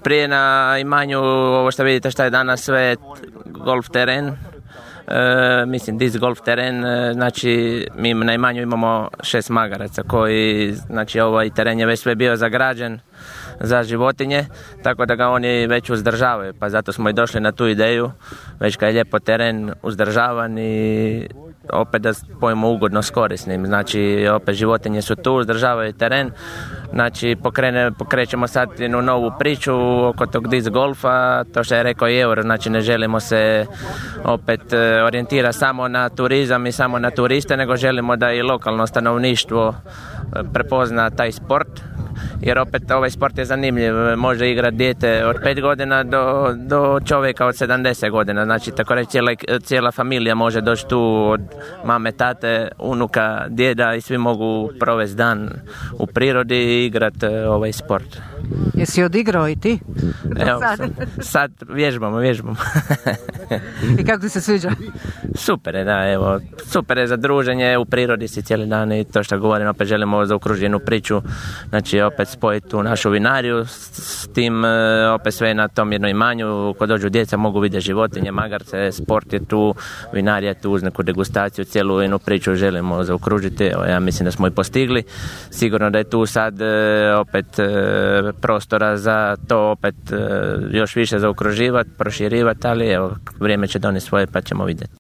prije na imanju, ovo što vidite šta je danas sve golf teren, mislim disc golf teren, znači mi na imanju imamo 6 magaraca koji, znači ovaj teren je već sve bio zagrađen za životinje, tako da ga oni već uzdržavaju, pa zato smo i došli na tu ideju, već kad je lijepo teren uzdržavan i opet da spojimo ugodno s korisnim, znači opet životinje su tu, uzdržavaju teren, znači pokrećemo sad jednu novu priču oko tog disc golfa, to što je rekao i Euro, znači ne želimo se opet orijentirati samo na turizam i samo na turiste, nego želimo da i lokalno stanovništvo prepozna taj sport, jer opet ovaj sport je zanimljiv, može igrati dijete od 5 godina do čovjeka od 70 godina, znači tako reći cijela familija može doći tu od mame, tate, unuka, djeda i svi mogu provesti dan u prirodi i igrati ovaj sport. Jesi odigrao i ti? Evo, sad vježbamo. I kako ti se sviđa? Super je, da, evo, super je za druženje, u prirodi si cijeli dan i to što govorim, opet želimo zaokružiti jednu priču, znači opet spojiti tu našu vinariju s tim, opet sve na tom jednom imanju, kod dođu djeca mogu vidjeti životinje, magarce, sport je tu, vinarija je tu uz neku degustaciju, cijelu jednu priču želimo zaokružiti, evo, ja mislim da smo i postigli, sigurno da je tu sad opet prostora za to opet još više zaokruživati, proširivati, ali evo, vrijeme će donijeti svoje pa ćemo vidjeti.